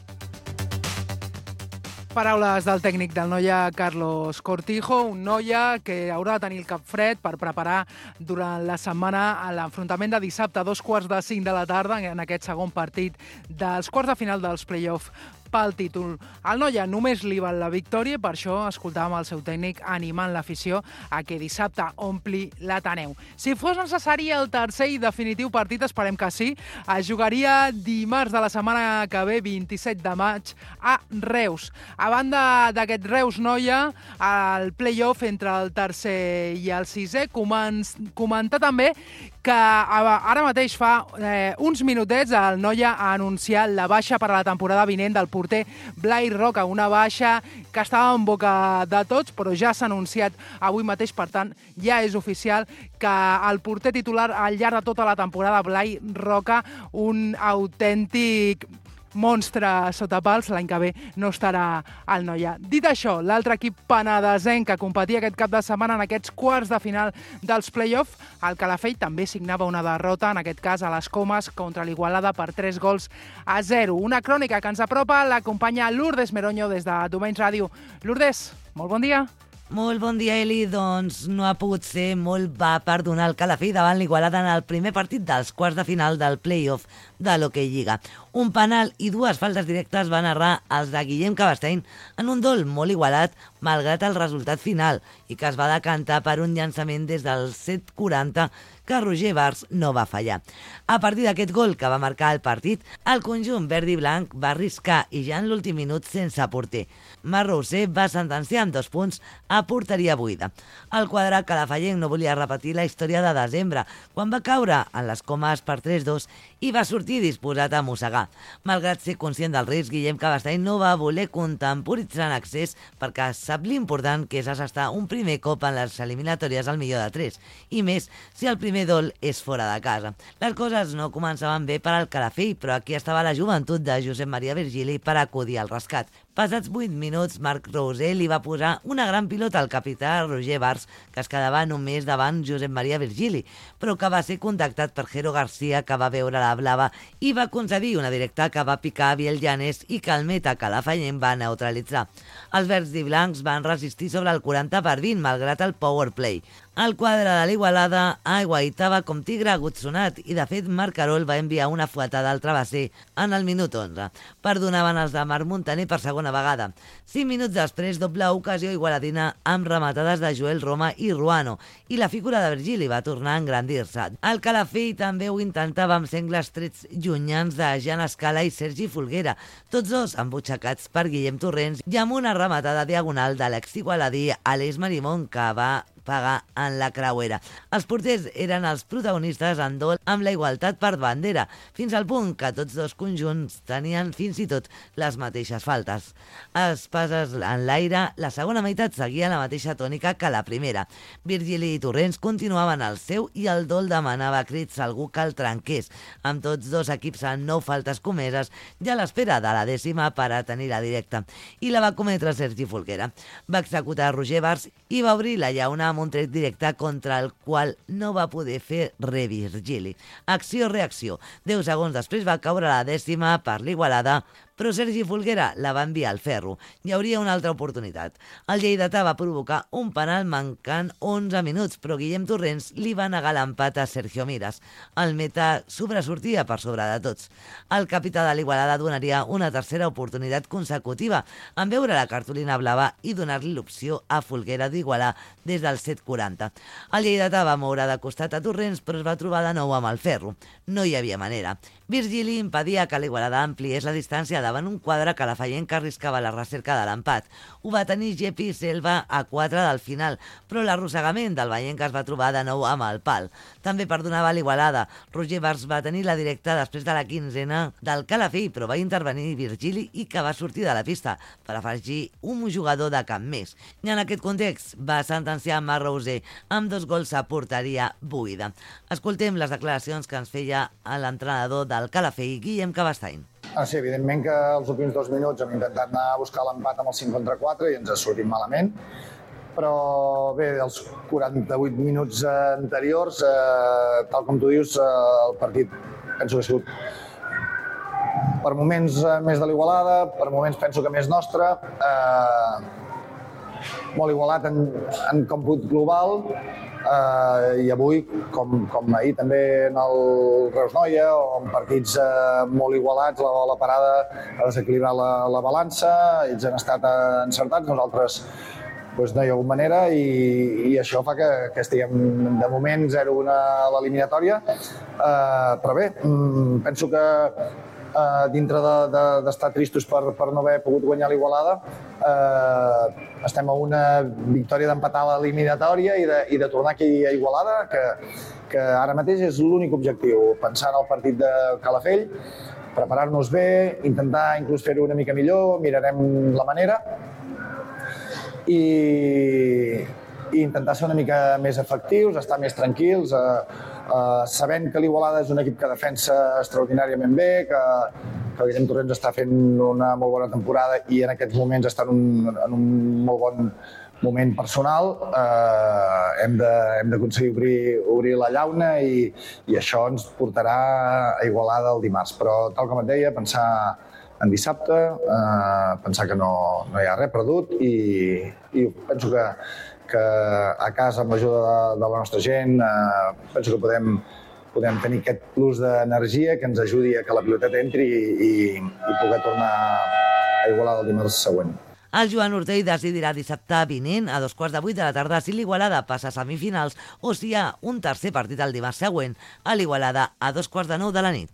Paraules del tècnic del Noia, Carlos Cortijo, un Noia que haurà de tenir el cap fred per preparar durant la setmana l'enfrontament de dissabte a dos quarts de cinc de la tarda en aquest segon partit dels quarts de final dels play-off pel títol. Al Noia només li val la victòria i per això escoltàvem el seu tècnic animant l'afició a que dissabte ompli l'Ateneu. Si fos necessari el tercer i definitiu partit, esperem que sí, es jugaria dimarts de la setmana que ve, vint-i-set de maig, a Reus. A banda d'aquest Reus-Noia, el play-off entre el tercer i el sisè, comentar també que ara mateix fa eh, uns minutets el Noia ha anunciat la baixa per a la temporada vinent del porter Blai Roca, una baixa que estava en boca de tots, però ja s'ha anunciat avui mateix, per tant, ja és oficial que el porter titular al llarg de tota la temporada, Blai Roca, un autèntic monstre sota pals, l'any que ve no estarà al Noia. Dit això, l'altre equip penedesenc que competia aquest cap de setmana en aquests quarts de final dels play-off, el Calafell també signava una derrota, en aquest cas a les Comes, contra l'Igualada per tres gols a zero. Una crònica que ens apropa la companya Lourdes Meroño des de Domenys Ràdio. Lourdes, molt bon dia. Molt bon dia, Eli. Doncs no ha pogut ser molt va per donar el Calafell davant l'Igualada en el primer partit dels quarts de final del play-off de l'Hockey Lliga. Un penal i dues faltes directes van errar els de Guillem Cabastany en un dol molt igualat, malgrat el resultat final, i que es va decantar per un llançament des del set quaranta que Roger Bars no va fallar. A partir d'aquest gol que va marcar el partit, el conjunt verd i blanc va arriscar i ja en l'últim minut sense porter. Marc Rousser va sentenciar amb dos punts a porteria buida. El quadre calafallenc no volia repetir la història de desembre, quan va caure en les Comes per tres dos i va sortir disposat a mossegar. Malgrat ser conscient del risc, Guillem Cabastany no va voler contemporitzar en excés perquè sap l'important que és assestar un primer cop en les eliminatòries al millor de tres, i més si el primer dol és fora de casa. Les coses no començaven bé per al Calafell, però aquí estava la joventut de Josep Maria Virgili per acudir al rescat. Passats vuit minuts, Marc Rousser li va posar una gran pilota al capità Roger Bars, que es quedava només davant Josep Maria Virgili, però que va ser contactat per Jero García, que va veure la blava i va concedir una directa que va picar a Biel Llanes i que el meta calafallenc va neutralitzar. Els verds i blancs van resistir sobre el quaranta per vint, malgrat el power play. El quadre de l'Igualada aiguaitava com tigre agutzonat i, de fet, Marc Carol va enviar una fuetada al travesser en el minut onze. Perdonaven els de Marc Montaner per segona vegada. Cinc minuts després, doble ocasió igualadina amb rematades de Joel Roma i Ruano, i la figura de Virgili va tornar a engrandir-se. El Calafell també ho intentava amb sengles trets llunyans de Jan Escala i Sergi Folguera, tots dos embutxacats per Guillem Torrents i amb una rematada diagonal de l'ex-igualadí Aleix Marimón, que va pagar en la creuera. Els porters eren els protagonistes en dol amb la igualtat per bandera, fins al punt que tots dos conjunts tenien fins i tot les mateixes faltes. Espases en l'aire, la segona meitat seguia la mateixa tònica que la primera. Virgili i Torrents continuaven al seu i el dol demanava crits a algú que el trenqués, amb tots dos equips en nou faltes comeses i a l'espera de la dècima per a tenir la directa. I la va cometre Sergi Folguera. Va executar Roger Bars i va obrir la llauna amb un tret directe contra el qual no va poder fer res Virgili. Acció-reacció. Deu segons després va caure la dècima per l'Igualada, però Sergi Folguera la va enviar al ferro. Hi hauria una altra oportunitat. El lleidatà va provocar un penal mancant onze minuts, però Guillem Torrents li va negar l'empat a Sergio Miras. El meta sobresortia per sobre de tots. El capità de l'Igualada donaria una tercera oportunitat consecutiva en veure la cartolina blava i donar-li l'opció a Folguera d'igualar des del set quaranta. El lleidatà va moure de costat a Torrents, però es va trobar de nou amb el ferro. No hi havia manera. Virgili impedia que l'Igualada ampliés la distància davant un quadre que la Fallenca arriscava la recerca de l'empat. Ho va tenir Gepi Selva a quatre del final, però l'arrossegament del Vallenca es va trobar de nou amb el pal. També perdonava l'Igualada. Roger Bars va tenir la directa després de la quinzena del Calafell, però va intervenir Virgili i que va sortir de la pista per afegir un jugador de camp més. I en aquest context va sentenciar Marc Roser amb dos gols a porteria buida. Escoltem les declaracions que ens feia l'entrenador del Calafell, Guillem Cabastany. Ah, sí, evidentment que els últims dos minuts hem intentat anar a buscar l'empat amb el cinc contra quatre i ens ha sortit malament. Però bé, els quaranta-vuit minuts anteriors, eh, tal com tu dius, eh, el partit penso que ha sigut per moments eh, més de l'Igualada, per moments penso que més nostre, eh, molt igualat en, en còmput global, eh, i avui, com, com ahir també en el Reus Noia, o en partits eh, molt igualats, la, la parada ha desequilibrat la, la balança, ells han estat encertats, nosaltres doncs no hi ha hagut manera i, i això fa que, que estiguem de moment zero a a l'eliminatòria. Uh, però bé, mm, penso que uh, dintre d'estar de, de, tristos per, per no haver pogut guanyar l'Igualada, uh, estem a una victòria d'empatar l'eliminatòria i, de, i de tornar aquí a Igualada, que, que ara mateix és l'únic objectiu, pensar en el partit de Calafell, preparar-nos bé, intentar inclús fer-ho una mica millor, mirarem la manera, i, i intentar ser una mica més efectius, estar més tranquils, eh, eh, sabent que l'Igualada és un equip que defensa extraordinàriament bé, que, que el Guillem Torrents està fent una molt bona temporada i en aquests moments està en un, en un molt bon moment personal. Eh, hem d'aconseguir obrir, obrir la llauna i, i això ens portarà a Igualada el dimarts. Però, tal com et deia, pensar en dissabte, eh, pensar que no, no hi ha res perdut i, i penso que, que a casa, amb l'ajuda de, de la nostra gent, eh, penso que podem, podem tenir aquest plus d'energia que ens ajudi a que la piloteta entri i, i, i poder tornar a Igualada el dimarts següent. El Joan Ortell decidirà dissabte vinent a dos quarts de vuit de la tarda si l'Igualada passa a semifinals o si hi ha un tercer partit el dimarts següent a l'Igualada a dos quarts de nou de la nit.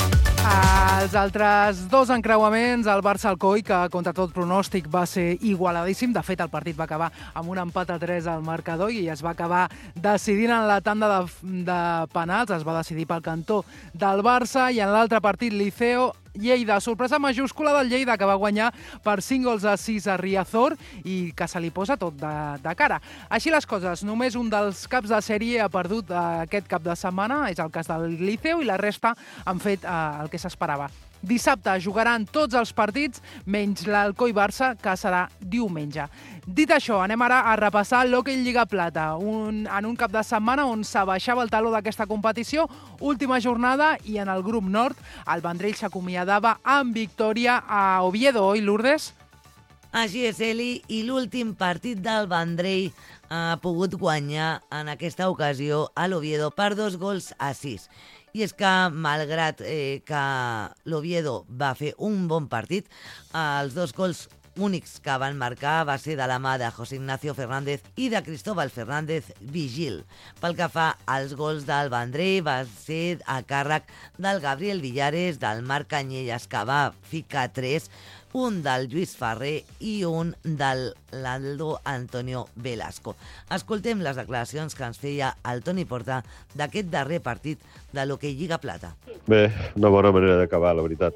Els altres dos encreuaments, el Barça-Alcoi, que contra tot pronòstic va ser igualadíssim. De fet, el partit va acabar amb un empat a tres al marcador i es va acabar decidint en la tanda de, de penals. Es va decidir pel cantó del Barça i en l'altre partit, Liceo Lleida, sorpresa majúscula del Lleida, que va guanyar per cinc gols a sis a Riazor i que se li posa tot de, de cara. Així les coses, només un dels caps de sèrie ha perdut aquest cap de setmana, és el cas del Liceo, i la resta han fet eh, el que s'esperava. Dissabte jugaran tots els partits, menys l'Alcoi Barça, que serà diumenge. Dit això, anem ara a repassar l'Hockey Lliga Plata, un, en un cap de setmana on s'abaixava el taló d'aquesta competició, última jornada, i en el grup nord el Vendrell s'acomiadava amb victòria a Oviedo, oi, Lourdes? Així és, Eli, i l'últim partit del Vendrell ha pogut guanyar en aquesta ocasió a l'Oviedo per dos gols a sis. I és que, malgrat eh, que l'Oviedo va fer un bon partit, els dos gols únics que van marcar va ser de la mà de José Ignacio Fernández i de Cristóbal Fernández Vigil. Pel que fa als gols del Vendrell, va ser a càrrec del Gabriel Villares, del Marc Canyelles, que va ficar tres, un del Lluís Ferrer i un del l'Aldo Antonio Velasco. Escoltem les declaracions que ens feia el Toni Porta d'aquest darrer partit de l'Hockey Lliga Plata. Bé, una bona manera d'acabar, la veritat.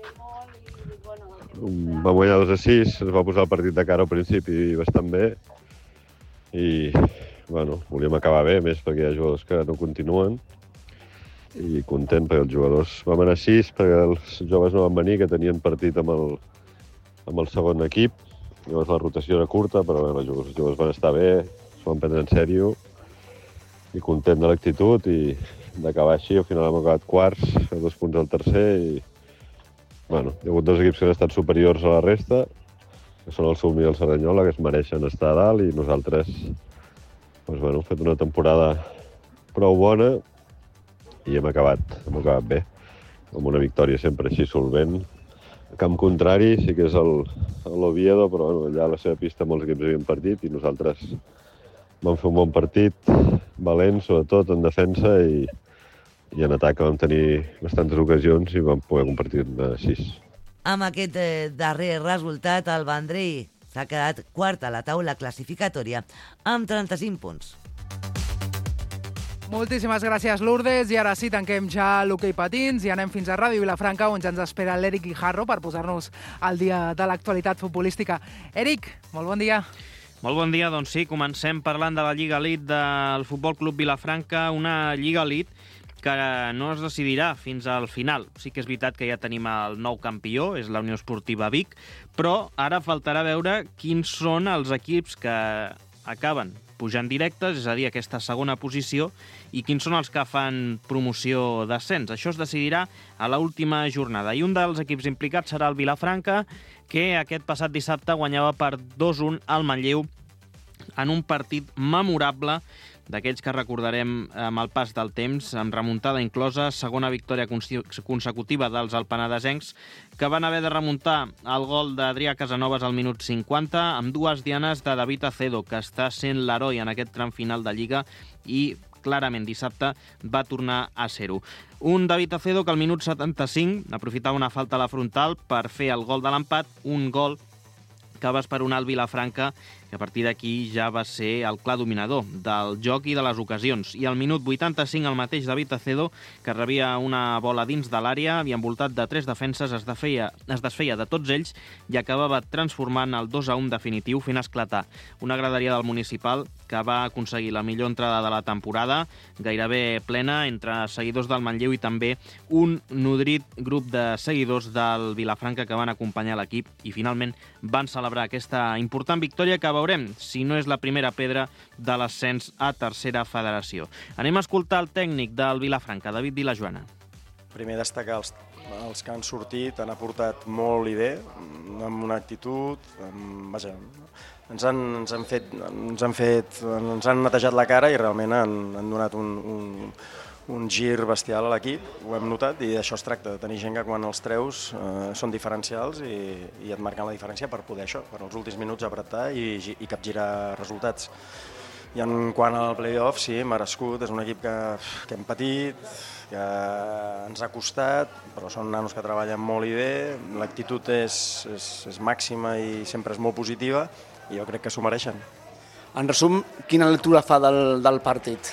Va guanyar dos a sis, ens va posar el partit de cara al principi bastant bé i, bueno, volíem acabar bé, més perquè hi ha jugadors que no continuen i content perquè els jugadors vam anar a sis perquè els joves no van venir, que tenien partit amb el amb el segon equip. Llavors la rotació era curta, però bé, els joves, els joves van estar bé, s'ho van prendre en sèrio i content de l'actitud i d'acabar així. Al final hem acabat quarts, a dos punts del tercer i, bueno, hi ha hagut dos equips que han estat superiors a la resta, que són el Somni i el Cerdanyola, que es mereixen estar a dalt, i nosaltres doncs, bueno, hem fet una temporada prou bona i hem acabat, hem acabat bé, amb una victòria sempre així solvent. A camp contrari sí que és l'Oviedo, però bueno, allà a la seva pista molts equips havien partit i nosaltres vam fer un bon partit, valent, sobretot en defensa, i, i en atac vam tenir bastantes ocasions i vam poder compartir-ne sis. Amb aquest eh, darrer resultat, el Vendrell s'ha quedat quart a la taula classificatòria amb trenta-cinc punts. Moltíssimes gràcies, Lourdes. I ara sí, tanquem ja l'hoquei patins i anem fins a Ràdio Vilafranca, on ja ens espera l'Eric Guijarro per posar-nos al dia de l'actualitat futbolística. Eric, molt bon dia. Molt bon dia, doncs sí, comencem parlant de la Lliga Elite del Futbol Club Vilafranca, una Lliga Elite que no es decidirà fins al final. Sí que és veritat que ja tenim el nou campió, és la Unió Esportiva Vic, però ara faltarà veure quins són els equips que acaben pujant directes, és a dir, aquesta segona posició, i quins són els que fan promoció d'ascens. Això es decidirà a l'última jornada. I un dels equips implicats serà el Vilafranca, que aquest passat dissabte guanyava per dos a un al Manlleu en un partit memorable, d'aquells que recordarem amb el pas del temps, amb remuntada inclosa, segona victòria consecutiva dels alpenadesencs, que van haver de remuntar el gol d'Adrià Casanovas al minut cinquanta, amb dues dianes de David Acedo, que està sent l'heroi en aquest tram final de Lliga, i clarament dissabte va tornar a ser-ho. Un David Acedo que al minut setanta-cinc aprofitava una falta a la frontal per fer el gol de l'empat, un gol que va esperonar el Vilafranca, que a partir d'aquí ja va ser el clar dominador del joc i de les ocasions. I al minut vuitanta-cinc el mateix David Acedo, que rebia una bola dins de l'àrea i envoltat de tres defenses, es desfeia, es desfeia de tots ells i acabava transformant el dos a un definitiu, fent esclatar una graderia del Municipal que va aconseguir la millor entrada de la temporada, gairebé plena entre seguidors del Manlleu i també un nodrit grup de seguidors del Vilafranca que van acompanyar l'equip i finalment van celebrar aquesta important victòria que veurem si no és la primera pedra de l'ascens a tercera federació. Anem a escoltar el tècnic del Vilafranca, David Vilajoana. Primer destacar els, els que han sortit, han aportat molt i bé, amb una actitud, amb, vaja, ens han, ens han fet, ens han fet, ens han netejat la cara i realment han, han donat un, un, un gir bestial a l'equip, ho hem notat, i d'això es tracta, de tenir gent que quan els treus eh, són diferencials i, i et marquen la diferència per poder això, per als últims minuts apretar i, i capgirar resultats. I en quant al play-off, sí, merescut, és un equip que, que hem patit, que ens ha costat, però són nanos que treballen molt i bé, l'actitud és, és, és màxima i sempre és molt positiva i jo crec que s'ho mereixen. En resum, quina lectura fa del, del partit?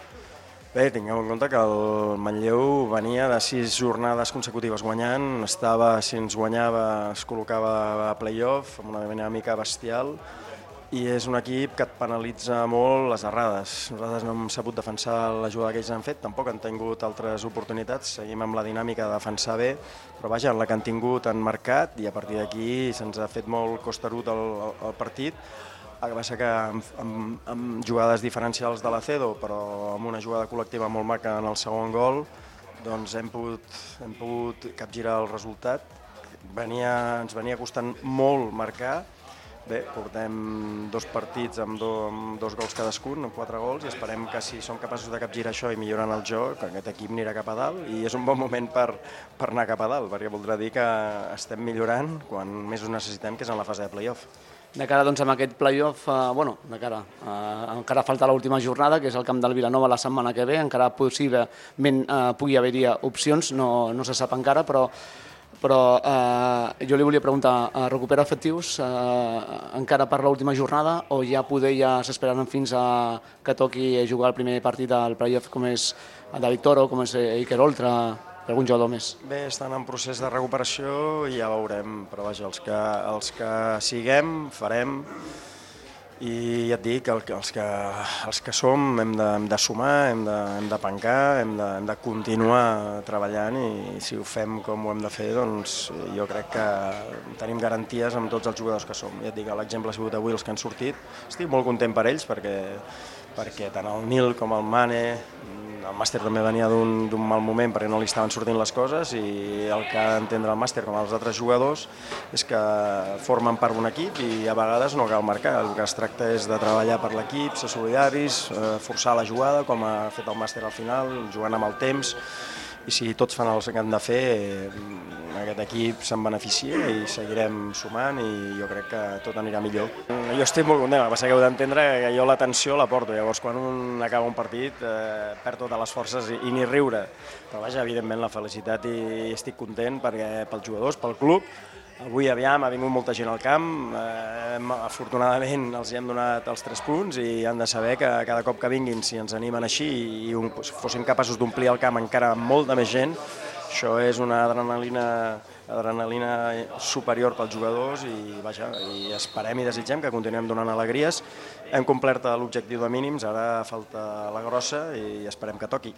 Bé, tingueu en compte que el Manlleu venia de sis jornades consecutives guanyant, estava, si ens guanyava, es col·locava a play-off amb una dinàmica bestial i és un equip que et penalitza molt les errades. Nosaltres no hem sabut defensar la jugada que ells han fet, tampoc han tingut altres oportunitats, seguim amb la dinàmica de defensar bé, però vaja, en la que han tingut han marcat i a partir d'aquí se'ns ha fet molt costerut el, el partit. Va ser que amb, amb, amb jugades diferencials de l'Acedo, però amb una jugada col·lectiva molt maca en el segon gol, doncs hem pogut, hem pogut capgirar el resultat. Venia, ens venia costant molt marcar. Bé, portem dos partits amb, do, amb dos gols cadascun, amb quatre gols, i esperem que si som capaços de capgirar això i millorant el joc, aquest equip anirà cap a dalt i és un bon moment per, per anar cap a dalt, perquè voldrà dir que estem millorant quan més ho necessitem, que és en la fase de play-off. De cara doncs, amb aquest play-off, eh, bueno, de cara, eh, encara falta l'última jornada, que és el camp del Vilanova la setmana que ve, encara possiblement eh, pugui haver-hi opcions, no, no se sap encara, però, però eh, jo li volia preguntar, eh, recupera efectius eh, encara per l'última jornada o ja poder ja s'esperaran fins a que toqui jugar el primer partit al play-off com és David Toro, com és Iker Oltra, algun jugador més? Bé, estan en procés de recuperació i ja veurem, però vaja, els que, els que siguem, farem, i ja et dic, el, els, que, els que som hem de, hem de sumar, hem de, hem de pencar, hem de, hem de continuar treballant i si ho fem com ho hem de fer, doncs jo crec que tenim garanties amb tots els jugadors que som. Ja et dic, l'exemple ha sigut avui els que han sortit, estic molt content per ells perquè perquè tant el Nil com el Mane, el màster també venia d'un mal moment perquè no li estaven sortint les coses, i el que ha d'entendre el màster com els altres jugadors és que formen part d'un equip i a vegades no cal marcar. El que es tracta és de treballar per l'equip, ser solidaris, forçar la jugada, com ha fet el màster al final, jugant amb el temps, i si tots fan el que han de fer, aquest equip se'n beneficia i seguirem sumant i jo crec que tot anirà millor. Jo estic molt content, el que passa que heu d'entendre que jo la tensió la porto, llavors quan un acaba un partit eh, perd totes les forces i, i ni riure. Però vaja, evidentment la felicitat i estic content perquè pels jugadors, pel club. Avui, aviam, ha vingut molta gent al camp, eh, afortunadament els hi hem donat els tres punts i han de saber que cada cop que vinguin, si ens animen així i un, fossin capaços d'omplir el camp encara amb molta més gent, això és una adrenalina, adrenalina superior pels jugadors i, vaja, i esperem i desitgem que continuem donant alegries. Hem complert l'objectiu de mínims, ara falta la grossa i esperem que toqui.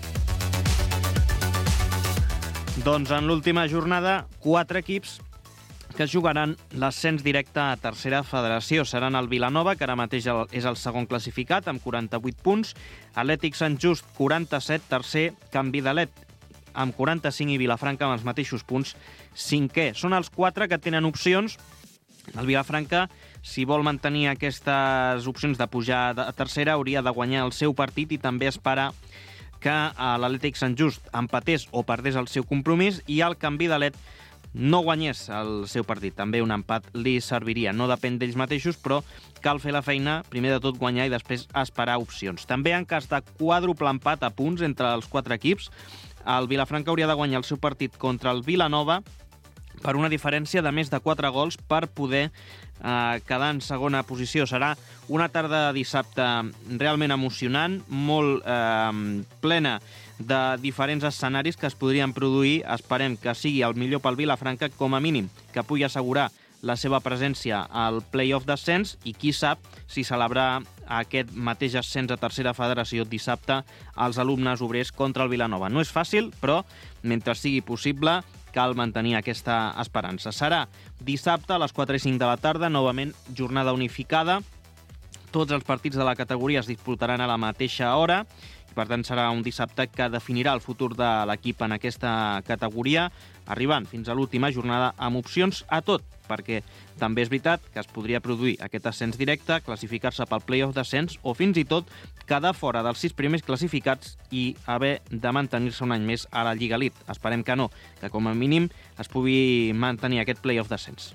Doncs en l'última jornada, quatre equips que jugaran l'ascens directe a tercera federació. Seran el Vilanova, que ara mateix és el segon classificat, amb quaranta-vuit punts, Atlètic Sant Just, quaranta-set, tercer, Can Vidalet, amb quaranta-cinc, i Vilafranca amb els mateixos punts, cinquè. Són els quatre que tenen opcions. El Vilafranca, si vol mantenir aquestes opcions de pujar a tercera, hauria de guanyar el seu partit i també espera que l'Atlètic Sant Just empatés o perdés el seu compromís i el Can Vidalet no guanyés el seu partit. També un empat li serviria. No depèn d'ells mateixos, però cal fer la feina, primer de tot guanyar i després esperar opcions. També en cas de quàdruple empat a punts entre els quatre equips, el Vilafranca hauria de guanyar el seu partit contra el Vilanova per una diferència de més de quatre gols per poder eh, quedar en segona posició. Serà una tarda de dissabte realment emocionant, molt eh, plena de diferents escenaris que es podrien produir. Esperem que sigui el millor pel Vilafranca, com a mínim que pugui assegurar la seva presència al play-off d'ascens i qui sap si celebrar aquest mateix ascens a tercera federació dissabte als alumnes obrers contra el Vilanova. No és fàcil, però mentre sigui possible cal mantenir aquesta esperança. Serà dissabte a les quatre i cinc de la tarda, novament jornada unificada. Tots els partits de la categoria es disputaran a la mateixa hora. I per tant serà un dissabte que definirà el futur de l'equip en aquesta categoria, arribant fins a l'última jornada amb opcions a tot, perquè també és veritat que es podria produir aquest ascens directe, classificar-se pel play-off d'ascens o fins i tot quedar fora dels sis primers classificats i haver de mantenir-se un any més a la Lliga Elite. Esperem que no, que com a mínim es pugui mantenir aquest play-off d'ascens.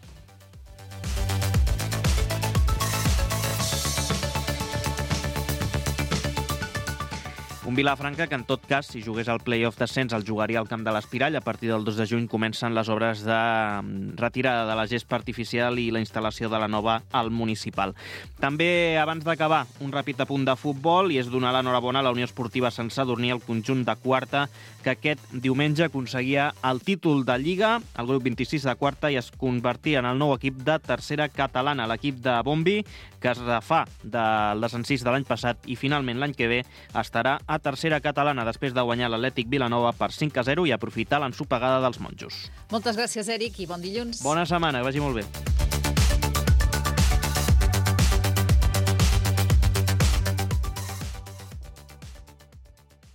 Un Vilafranca que, en tot cas, si jugués al play-off d'ascens, el jugaria al Camp de l'Espirall. A partir del dos de juny comencen les obres de retirada de la gespa artificial i la instal·lació de la nova al municipal. També, abans d'acabar, un ràpid apunt de futbol, i és donar l'enhorabona a la Unió Esportiva Sant Sadurní, el conjunt de quarta, que aquest diumenge aconseguia el títol de Lliga, el grup vint-i-sis de quarta, i es convertia en el nou equip de tercera catalana, l'equip de Bombi, que es refà del desencís de l'any passat i finalment l'any que ve estarà a tercera catalana després de guanyar l'Atlètic Vilanova per cinc a zero i aprofitar l'ensopegada dels monjos. Moltes gràcies, Eric, i bon dilluns. Bona setmana, que vagi molt bé.